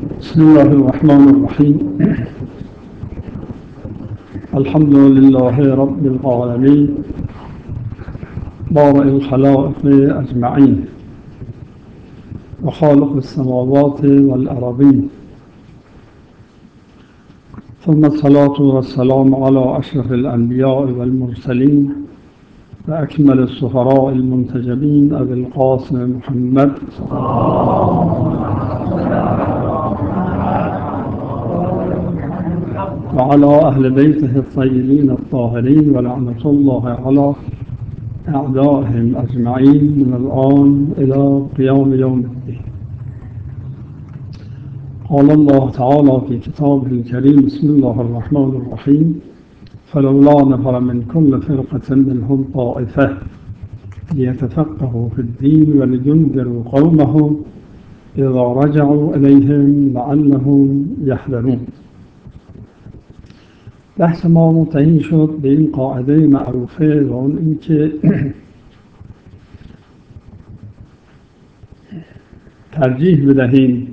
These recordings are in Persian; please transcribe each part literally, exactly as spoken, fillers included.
بسم الله الرحمن الرحيم. الحمد لله رب العالمين بارئ الخلائق أجمعين وخالق السماوات والأراضين، ثم الصلاة والسلام على أشرف الأنبياء والمرسلين وأكمل السفراء المنتجبين أبي القاسم محمد وعلى أهل بيته الطيبين الطاهرين، ولعنة الله على أعدائهم أجمعين من الآن إلى قيام يوم الدين. قال الله تعالى في كتابه الكريم: بسم الله الرحمن الرحيم. فلولا نفر من كل فرقة منهم طائفة ليتفقهوا في الدين ولينذروا قومهم إذا رجعوا إليهم لعلهم يحذرون. بحث ما منتهی شد به این قاعده معروفه و اون اینکه ترجیح بدهیم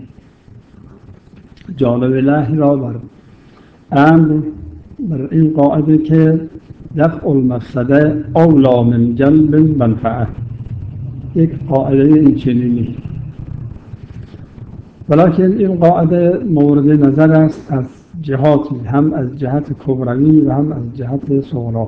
جانب الله را بر امر، بر این قاعده که دفع المفسده اولی من جلب منفعه. یک قاعده این چنینی، ولیکن این قاعده مورد نظر است از جهاتی، هم از جهت کبروی و هم از جهت صغرا.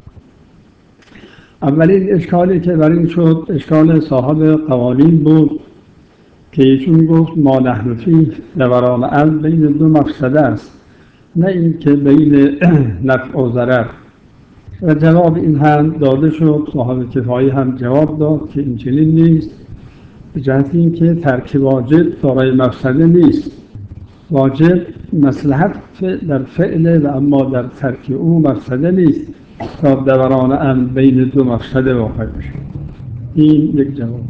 اولین اشکالی که بر این شد اشکال صاحب قوانین بود که ایشون گفت ما نحن فیه دوران امر بین دو مفسده است، نه این که بین نفع و ضرر. و جواب این هم داده شد، صاحب کفایی هم جواب داد که این چنین نیست، به جهت این که ترک واجب دارای مفسده نیست. واجب مصلحت در فعل و اما در ترک او مفسده نیست تا دوران امر بین دو مفسده واقع بشه. این یک جواب.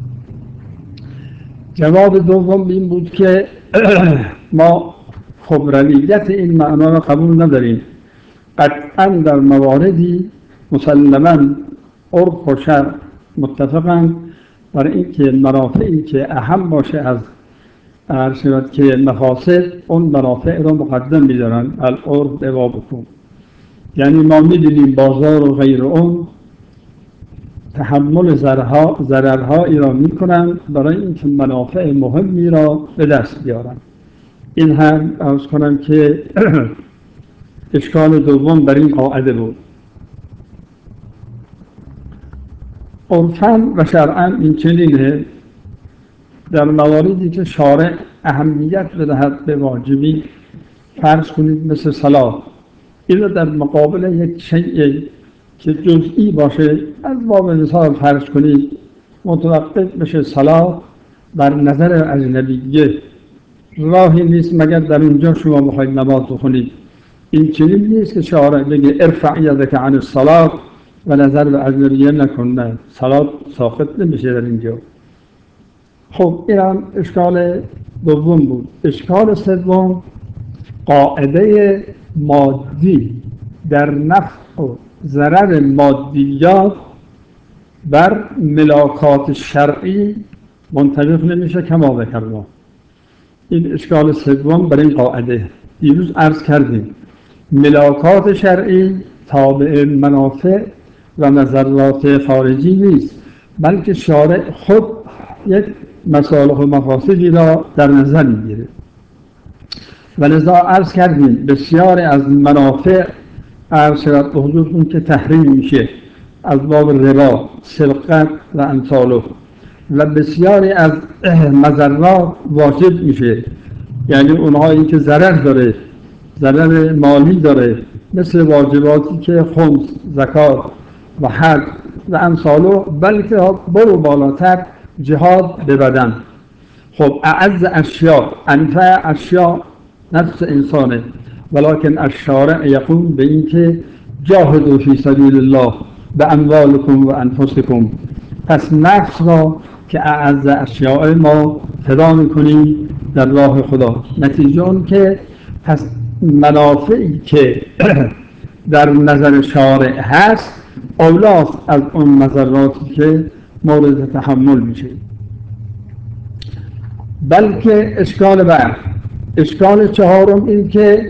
جواب دوم این بود که ما خبرویت این معنا را قبول نداریم. قطعا در مواردی مسلماً عرف و شرع متفقاً برای اینکه منافعی که اهم باشه از عرض شود که مفاسد، اون منافع را مقدم می‌دارن. العرف عوابکم، یعنی ما می‌دونیم بازار و غیر اون تحمل ضررها ضررهایی را می‌کنند برای اینکه منافع مهمی را به دست بیارن. این هم عرض کنم که اشکال دوم بر این قاعده بود. عرفاً و شرعاً این چنینه، در مواردی که شارع اهمیت بدهد به واجبی، فرض کنید مثل صلاة، این در مقابل یک شیء که جزئی باشه، از باب مثال فرض کنید متوقف بشه صلاة بر نظر اجنبیه، راهی نیست مگر در اونجا شما بخواید نماز بخونید. این چنین نیست که شارع بگه ارفع یدک عن الصلاة و نظر به اجنبیه نکن، نه، صلاة ساقط نمیشه در اینجا. خب این هم اشکال دوم بود. اشکال سوم، قاعده مادی در نفع و ضرر مادیات بر ملاکات شرعی منطبق نمیشه کما ذکرنا. این اشکال سوم بر این قاعده. دیروز عرض کردیم ملاکات شرعی تابع منافع و مضرات خارجی نیست، بلکه شارع خود یک مصالح و مفاسدی را در نظر می‌گیره. و لذا عرض کردیم بسیاری از منافع عرض شود به حضورتون که تحریم میشه از باب ربا، سرقت و امثاله، و بسیاری از مضرات واجب میشه، یعنی اونهایی که ضرر داره، ضرر مالی داره، مثل واجباتی که خمس، زکات و حج و امثاله، بلکه برو بالاتر جهاد به بدن. خب اعز اشیاء، انفع اشیاء نفس انسانه، ولکن الشارع یقوم به این که جاهدوا فی سبیل الله باموالکم و انفسکم. پس نفس را که اعز اشیاء ما فدا میکنیم در راه خدا. نتیجه اون که پس منافعی که در نظر شارع هست اولاست از اون مضراتی که مورد تحمل میشه. بلکه اشکال بعد اشکال چهارم این که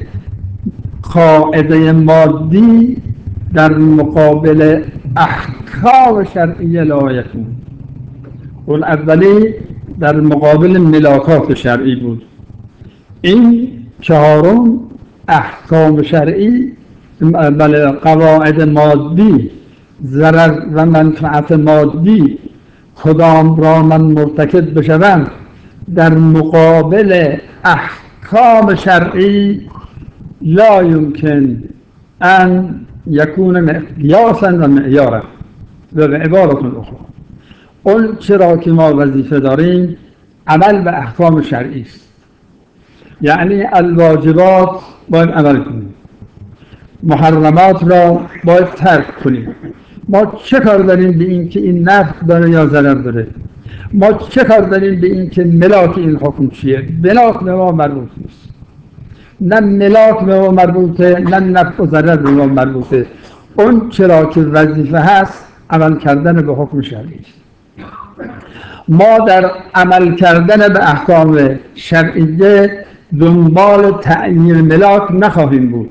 قاعده مادی در مقابل احکام شرعی لا یکون. اون اولی در مقابل ملاکات شرعی بود، این چهارم احکام شرعی، بله قواعد مادی، ضرر و منفعت مادی کدام را من مرتکب بشوم در مقابل احکام شرعی لا يمكن ان يكون مقیاسا و معیارا. و به عبارت اخرى اون چرا که ما وظیفه داریم عمل به احکام شرعی است، یعنی الواجبات باید عمل کنیم، محرمات را باید ترک کنیم. ما چه کار داریم به این که این نفع داره یا ضرر داره؟ ما چه کار داریم به این که ملاک این حکم چیه؟ ملاک به ما مربوط نیست، نه ملاک به ما مربوطه، نه نفع و ضرر به ما مربوطه. اون چرا که وظیفه هست عمل کردن به حکم شرعی است. ما در عمل کردن به احکام شرعیه دنبال تعیین ملاک نخواهیم بود.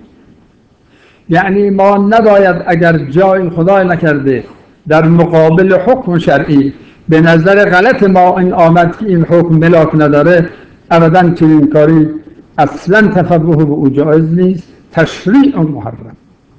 یعنی ما نباید اگر جای خدای نکرده در مقابل حکم شرعی به نظر غلط ما این آمد که این حکم ملاک نداره، ابداً چنین کاری اصلاً تفوه به او جایز نیست، تشریع محرم.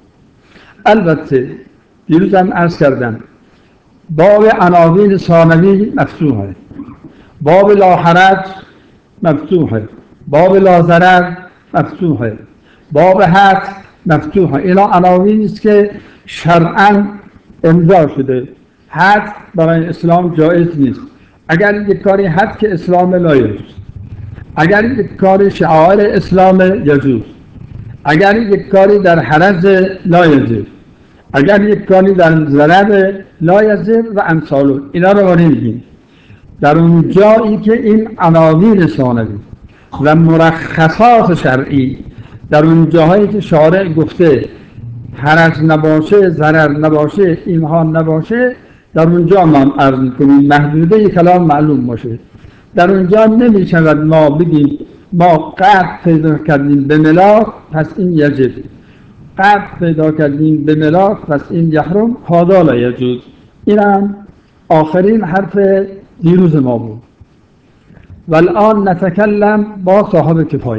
البته دیروز هم عرض کردم باب عناوین ثانوی مفتوحه، باب لا حرج مفتوحه، باب لا ضرر مفتوحه، باب حد مفتوحه. اینا عناوینی است که شرعاً امضا شده. حد برای اسلام جایز نیست. اگر یک کاری حد که اسلام لا یجوز، اگر یک کاری شعائر اسلام یجوز، اگر یک کاری در حرج لا یجوز، اگر یک کاری در ضرر لا یجوز و امثال اینا رو نمیگیم. در اون جایی که این عناوین ثانوی و مرخصات شرعی، در اون جاهایی که شارع گفته حرج نباشه، ضرر نباشه، اینها نباشه، در اونجا ما عرض می‌کنیم محدوده کلام معلوم باشه. در اونجا نمی‌شود ما بگیم ما قطع پیدا کردیم به ملاک پس این یجب، قطع پیدا کردیم به ملاک پس این یحرم، هذا لا یجوز. این هم آخرین حرف دیروز ما بود. و الان نتکلم با صاحب کفایه.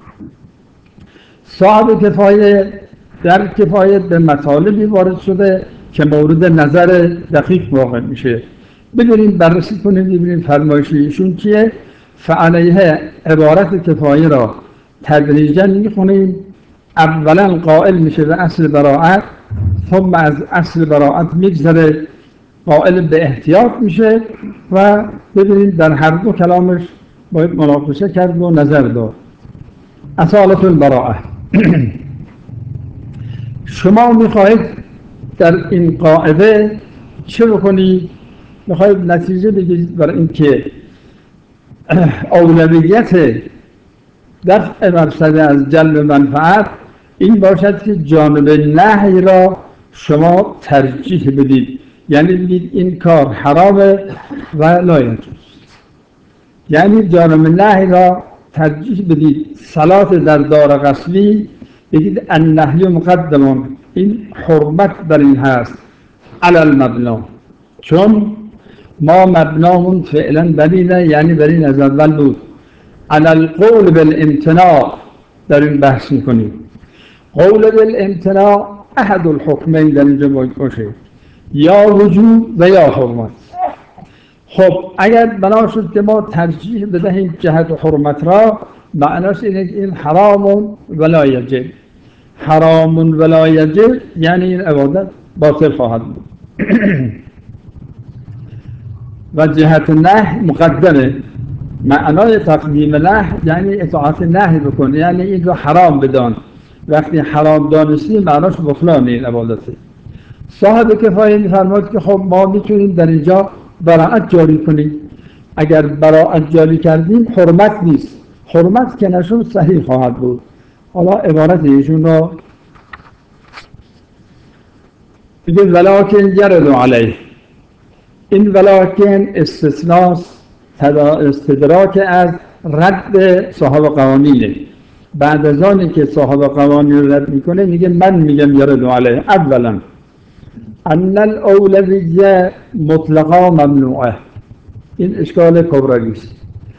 صاحب کفایه در کفایه به مطالبی وارد شده که مورد نظر دقیق واقع میشه. ببینیم بررسی کنیم ببینیم فرمایش ایشون چیه. فعلیه عبارت کفایه را تدریجا میخونیم. اولا قائل میشه به اصل براءت، ثم از اصل براءت میگذره قائل به احتیاط میشه و ببینیم در هر دو کلامش باید مناقشه کرد و نظر داد. اصالت البراءه. شما میخواهید در این قاعده چه بکنید؟ میخواهید نتیجه بگیرید برای اینکه اولویت دفع مفسده از جلب منفعت این باشد که جانب نهی را شما ترجیح بدید، یعنی بگید این کار حرامه و لا یجوز، یعنی جانب نهی را ترجیح بدید. صلات در دار غسلی بگید النهی مقدم، این حرمت بر این هست علی المبنا، چون ما مبنامون فعلا بلینه، یعنی بر این از اول بود. علی القول بالامتناع در این بحث میکنیم. قول بالامتناع احد الحکمین در اینجا باید باشه، یا وجوب و یا حرمت. خب اگر بنا شد که ما ترجیح بدهیم جهت حرمت را، معناش اینه که این حرام ولا یجب، حرام ولا یجب یعنی این عبادت باطل خواهد بود. و جهت نهی مقدمه. معنای تقدیم نهی یعنی اطاعت نهی بکن، یعنی این رو حرام بدان. وقتی حرام دانستی معناش بطلان این عبادته. صاحب کفایه می‌فرماید که خب ما میتونیم در اینجا براءت جاری کنیم. اگر براءت جاری کردیم حرمت نیست، حرمت که نشون صحیح خواهد بود. حالا عبارت ایشون رو بگه ولکن یرد علیه. این ولکن استثناس، استدراک از رد صاحب قوانینه. بعد از آنی که صاحب قوانین رو رد میکنه میگه من میگم یرد علیه. اولا ان الاولویه مطلقا ممنوعه. این اشکال کبرایی است.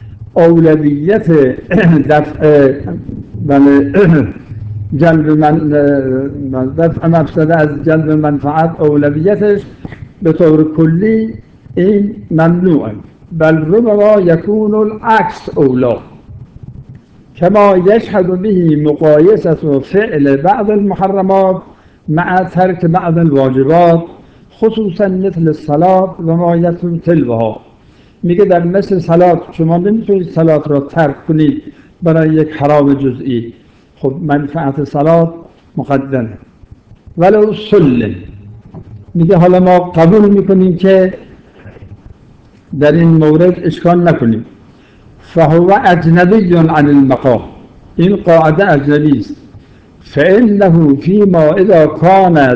اولویت دفع بله جلب من دفع مفسده از جلب منفعت اولویتش به طور کلی این ممنوعه، بل ربما یکون العکس اولا کما یشهد به مقایسه فعل بعض المحرمات مع ترک بعض الواجبات خصوصا مثل الصلاة و ما یتلو تلوها. میگه در مثل صلات شما نمیتونید صلات را ترک کنید برای یک حرام جزئی. خب منفعت صلات مقدمه. ولو سلم، میگه حالا ما قبول میکنیم که در این مورد اشکال نکنیم. فهو اجنبی عن المقام، این قاعده اجنبی است. فانه فيما اذا كانت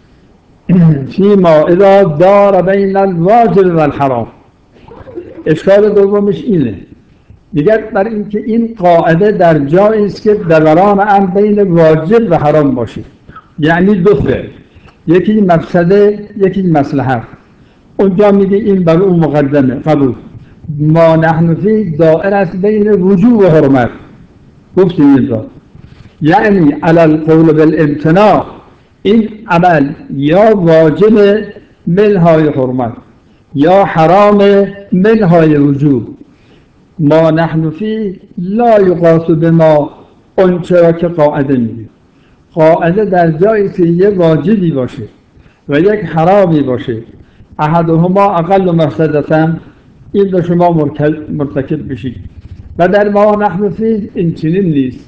فيما اذا دار بین الواجب و الحرام. اشکال دومش اینه، دیگر بر اینکه این قاعده در جایی است که دوران هم بین واجب و حرام باشه، یعنی دو فعل، یکی مفسده یکی مصلحت. اونجا میگه این بر اون مقدمه قبول. ما نحن فی دائر است بین وجوب و حرمت. گفتیم اینجا یعنی علی القول بالامتناع، این عمل یا واجب منهای حرمت یا حرام منهای وجوب. ما نحن فی لا یقاس بما، اون چرا که قاعده میگه. قاعده در جایی که یه واجبی باشه و یک حرامی باشه، احدهما اقل مفسدتن، این به شما مرتکب بشید. و در ما نحن فی این چنین نیست.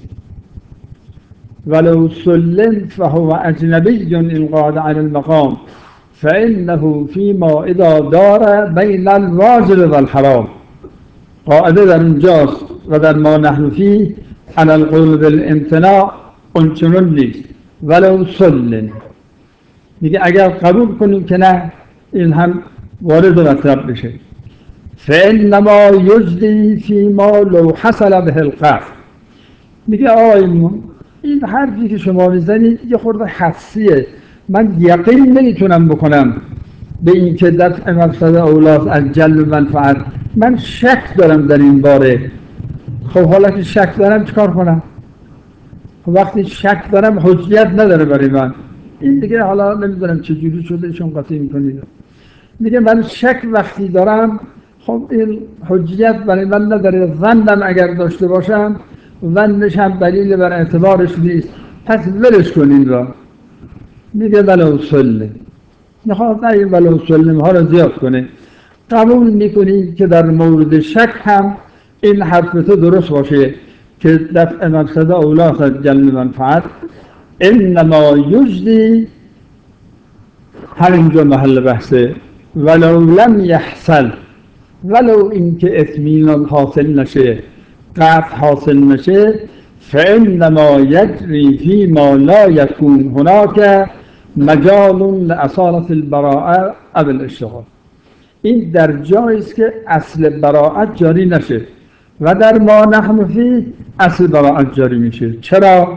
ولو سلم فهو اجنبی انقاد عن المقام فانه فيما اذا دار بین الواجب و الحرام. قاعده در اینجاست و در ما نحن فی علی القول بالامتناع اون چنون نیست. ولو سلم، میگه اگر قبول کنیم که نه این هم وارد مطلب بشه. فانما یجدی فیما لو حصل به القصد. میگه آقایمون این حرفی که شما میزنید یه خورده حدسیه، من یقین نمیتونم بکنم به این که دفع مفسده اولاست از جلب منفعت. من شک دارم در این باره. خب حالا که شک دارم چیکار کنم؟ خب وقتی شک دارم حجیت نداره برای من. این دیگه حالا نمیدونم چجوری شده ایشون قطعی میکنید. میگه من شک وقتی دارم، خب این حجیت برای من نداره. ظنم اگر داشته باشم ظنش هم دلیل بر اعتبارش نیست، پس ولش کنید را. میگه ولو سلم، میخواد نه این ولو سلم ها را زیاد کنه. قبول میکنید که در مورد شک هم این حرف تو درست باشه که دفع مفسده اولاست از جلب منفعت. انما یجدی، همینجا محل بحثه، ولو لم یحصل، ولو اینکه اطمینان حاصل نشه، قطع حاصل نشه، فانما یجری فیما لا یکون هناک مجال لاصالة البراءة او الاشتغال. این در جایی است که اصل براءت جاری نشه و در ما نحن فی اصل براءت جاری میشه. چرا؟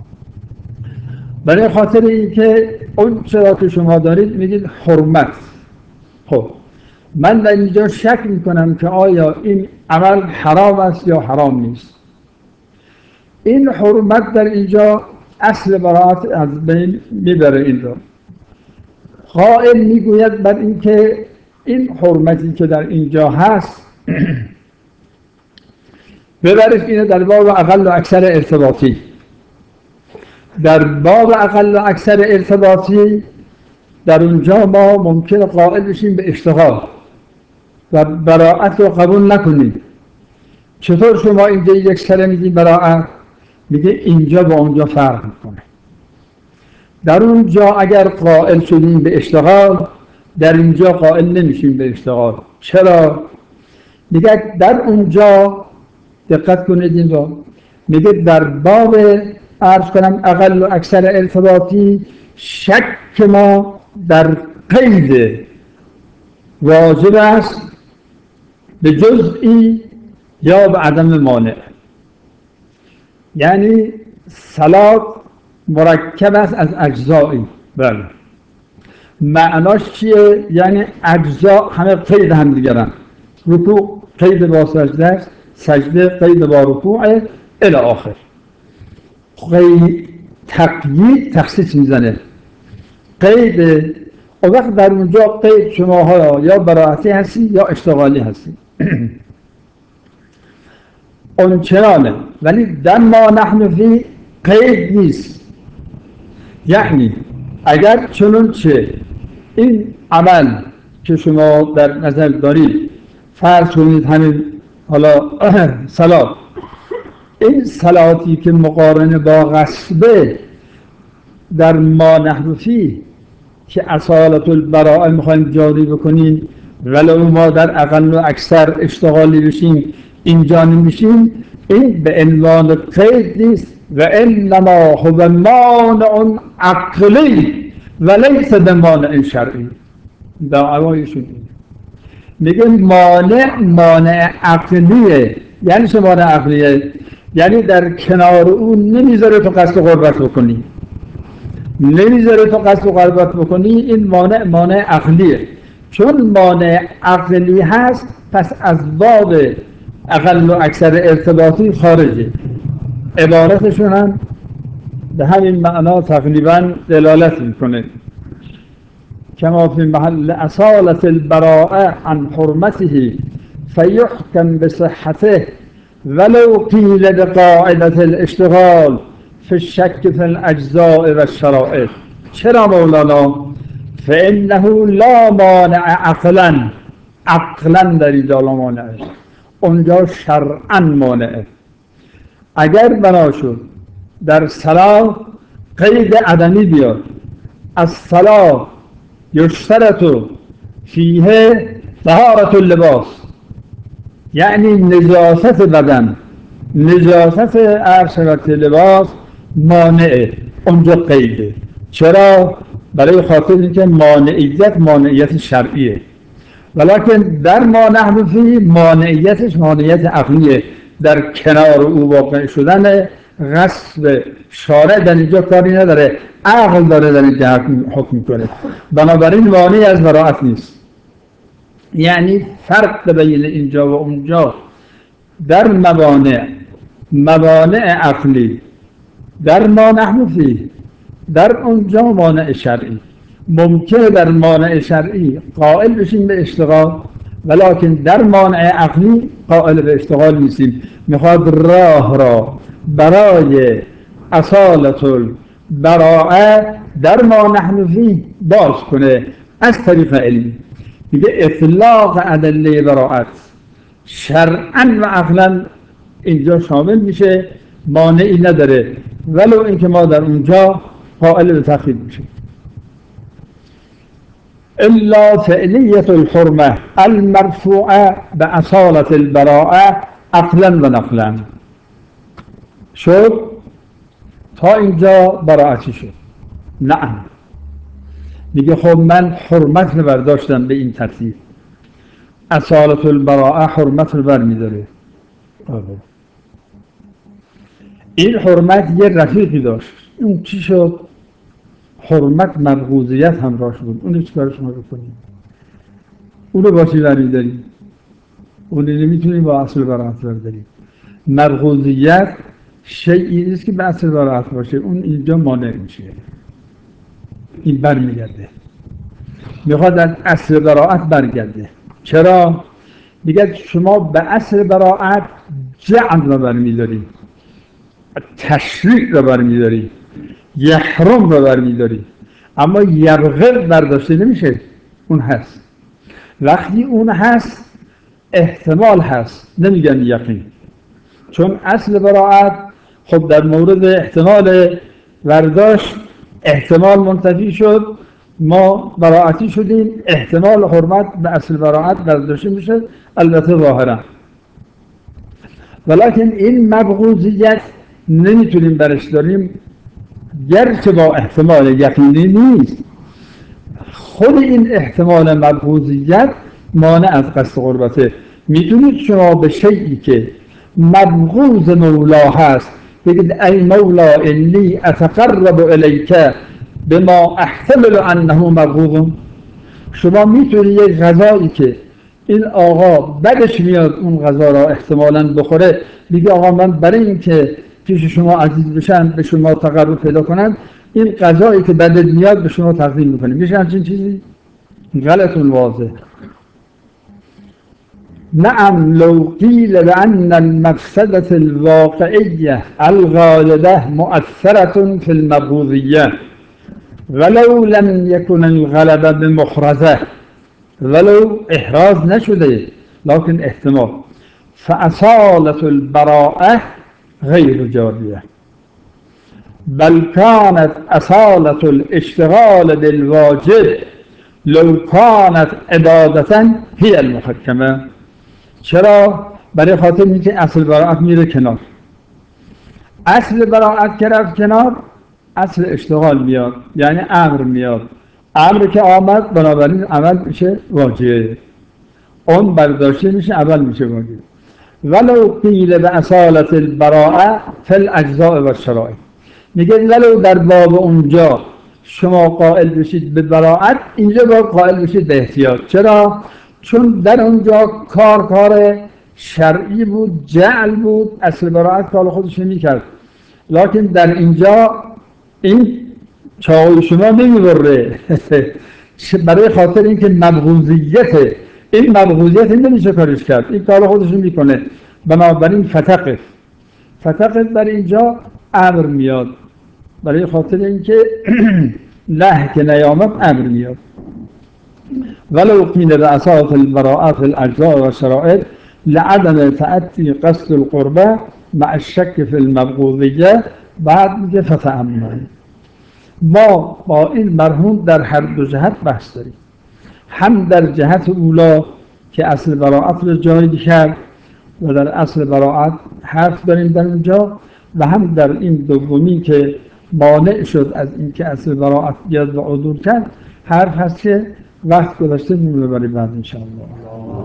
برای خاطر اینکه اون چرا که شما دارید میگید حرمت. خب من در اینجا شک میکنم که آیا این عمل حرام است یا حرام نیست. این حرمت در اینجا اصل براءت از بین میبره. این را قائل میگوید بر اینکه این حرمتی که در اینجا هست ببرش اینه در باب اقل و اکثر ارتباطی. در باب اقل و اکثر ارتباطی در اونجا ما ممکن قائل بشیم به اشتغال و براءت رو قبول نکنید. چطور شما اینجا یک سره میگید براءت؟ میگه اینجا با اونجا فرق میکنه. در اونجا اگر قائل شدیم به اشتغال، در اینجا قائل نمیشیم به اشتغال. چرا؟ میگه در اونجا دقت کنید اینجا میگه در باب عرض کنم اقل و اکثر ارتباطی شک ما در قید واجب است به جزئی یا به عدم مانع. یعنی صلات مرکب است از اجزایی. بله. معناش چیه؟ یعنی اجزا همه قید هم دیگرن. رکوع قید با سجده است، سجده قید با رکوع الی آخر. قید تقیید تخصیص میزنه. قید و وقت در اونجا قید شماها یا براعتی هستی یا اشتغالی هستی. اون چنانه، ولی در ما نحن فی قید نیست. یعنی اگر چنانچه این عمل که شما در نظر دارید فرض کنید همین حالا صلات، این صلاتی که مقارن با غصبه در ما نحن فی که اصالت البراءه میخوایم جاری بکنیم ولو ما در اقل و اکثر اشتغالی بشیم اینجا نمیشیم، این به عنوان قید نیست و انما هو مانع عقلی و لیس بمانع شرعی. دعوایشون میگه مانع مانع عقلیه. یعنی چه مانع عقلیه؟ یعنی در کنار اون نمیذاره تو قصد قربت بکنی، نمیذاره تو قصد قربت بکنی. این مانع مانع عقلیه. چون مانع عقلی هست پس از باب اقل و اکثر ارتباطی خارجه. عبارتشون هم به همین معنا تقریبا دلالت میکنه. کما فی محل اصالت البراءه عن حرمته فیحکم بصحته ولو قیل بقاعدة الاشتغال فی الشک فی الاجزاء و الشرائط. چرا مولانا؟ فانه لا مانع عقلا، عقلا در اینجا لا مانعه، اونجا شرعا مانعه. اگر بنا شد در صلاة قید عدمی بیاد، از صلاة یشترط فیه طهارة اللباس، یعنی نجاست بدن، نجاست عرشبت لباس مانعه، اونجا قیده. چرا؟ برای خاطر اینکه مانعیت مانعیت شرعیه، ولیکن در ما نحن فی مانعیتش مانعیت عقلیه. در کنار او واقع شدن غصب شارع در اینجا کاری نداره، عقل داره در اینجا حکم میکنه. بنابراین مانعی از براعت نیست. یعنی فرق بین اینجا و اونجا در موانع، موانع عقلی در ما نحن فی، در اونجا مانع شرعی. ممکنه در مانع شرعی قائل بشیم به اشتغال، ولیکن در مانع عقلی قائل به اشتغال نیستیم. میخواد راه را برای اصالت البراءه در ما نحن فی باز کنه از طریق علم. میگه اطلاق ادله براءت شرعا و عقلا اینجا شامل میشه، مانعی نداره، ولو اینکه ما در اونجا قائل به تخییر میشیم. الا فعلیت الحرمه المرفوعه به اصالت البراءه عقلا و نقلا. شد تا اینجا براعتی شد. نه میگه خب من حرمت رو برداشتم به این ترتیب، اصالت البراءه حرمت رو برمیداره. این حرمت یه رفیقی داشت، اون چی شد؟ حرمت مبغوضیت همراهش بود. اونو چیکار شما بکنیم؟ اونو با چی برمیداریم؟ اونو نمیتونیم با اصل براعت برداریم. مبغوضیت شیئی نیست که به اصل براعت باشه، اون اینجا مانع میشه. این برمیگرده، میخواد از اصل براعت برگرده. چرا؟ میگه شما به اصل براعت جعل رو برمیدارید، تشریع رو برمیدارید، یحرم رو برمیدارید، اما یرغب برداشته نمیشه. اون هست. وقتی اون هست احتمال هست، نمیگن یقین. چون اصل براعت خب در مورد احتمال برداشت احتمال منتفی شد، ما براعتی شدیم، احتمال حرمت به اصل براعت برداشته میشه، البته ظاهرا. ولیکن این مبغوضیت نمیتونیم برش داریم، گرچه با احتمال یقینی نیست. خود این احتمال مبغوضیت مانع از قصد قربته. میتونید شما به شیئی که مبغوض مولا هست بگید ای مولا انی اتقرب الیک بما احتمل انه مبغوض. شما میتونید یک غذایی که این آقا بدش میاد اون غذا را احتمالاً بخوره، میگه آقا من برای اینکه پیش شما عزیز بشن، به شما تقرب پیدا کنن، این غذایی که بدت میاد به شما تقدیم میکنیم. میشه همچین چیزی؟ غلط واضح. نعم لو قیل بأن المفسدة الواقعية الغالبة مؤثرة في المبغوضية ولو لم يكن الغلبة بمحرزة، ولو احراز نشده لكن احتمال، فأصالة البراءة غير جارية بل كانت أصالة الاشتغال بالواجب لو كانت عبادة هي المحكمة. چرا؟ برای خاطر اینکه اصل براءت میره کنار. اصل براءت که رفت کنار، اصل اشتغال میاد، یعنی امر میاد. امر که آمد بنابراین عمل میشه واجب، اون برداشته میشه عمل میشه واجب. ولو قیل به اصالت البراءه فی الاجزاء و الشرائع، میگه ولو در باب اونجا شما قائل بشید به براءت، اینجا باید قائل بشید به احتیاط. چرا؟ چون در اونجا کار کار شرعی بود، جعل بود، اصل براءت کار خودش میکرد، لکن در اینجا این چاقوی شما نمیبره برای خاطر اینکه مبغوضیته، این مبغوضیت این نمیشه کارش کرد، این کار خودش میکنه. بنابراین فتقه فتقه در اینجا امر میاد، برای خاطر اینکه نه که نیامد امر میاد. ولو قیل بأصالة البراءات في الأجزاء والشرائط لعدم تأتي قصد القربة مع الشك في المبغوضية، بعد میگه فتأمل. ما با این مرحوم در هر دو جهت بحث داریم، هم در جهت اولا که اصل براءت رو جاری کرد و در اصل براءت حرف داریم در اونجا، و هم در این دومی که مانع شد از اینکه اصل براءت بیاد و عدول کرد حرف هست که وقت گذاشته میمونه برای بعد انشاءالله.